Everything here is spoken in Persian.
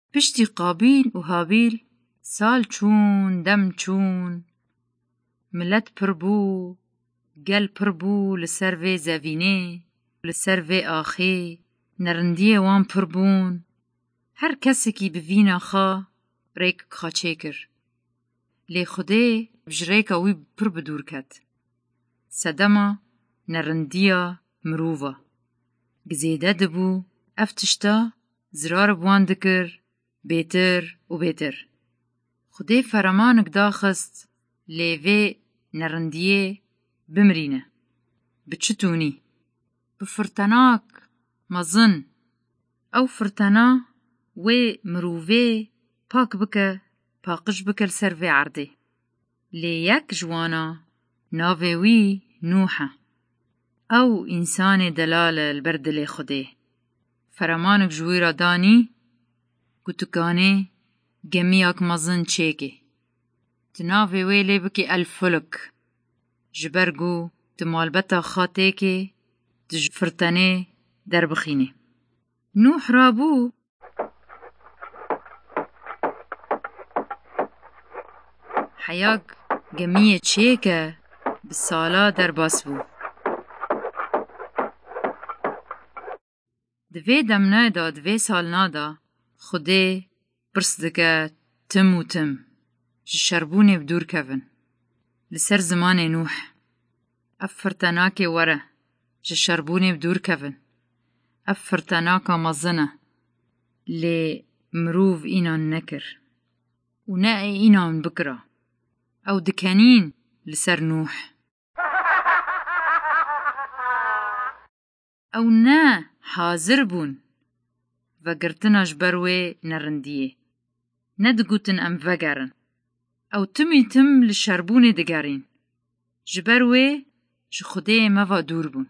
پشتی قابیل و هابیل سال چون دم چون ملت پر بو گل پر بو لسر و زوینه لسر و آخی نرندیه وان پر بون هر کسی کی بوینا خوا ریک خاچه کر لی خوده بجریکا وی پر بدور کد سدما نرندیه مروفا گزیده دبو افتشتا زرار بوان دکر بیتر و بیتر خوده فرمانک داخست لیوه نرندیه بمرینه بچتونی بفرتناک مزن او فرتنا و مروفه پاک بکه پاقش بکه لسر و عرده لی یک جوانا ناوه وی نوحه او انسان دلال البرد لی خوده فرمانک جوی را دانی گوتکانه گمیاک مزن چیگه تناوه وی لی بکی الفلک جبرگو تمالبتا خاته که فرتنه در بخینه نوح رابو حیاگ گمیه چیکه بسالا در باس بو دوی دمنای دا دوی سال نادا خوده برس دکه تم و تم جشربونه بدور کون لسر زمان نوح افرتناکی وره جشربونه بدور کون افرتناکا مزنه لی مروف اینان نکر و نه اینان بکره او دکنین لسر نوح او نه حاضر بون و گرتناش بروی نرندیه ندگوتن ام وگرن او تمی تم لشربون دگرین جبروی جخوده موا دور بون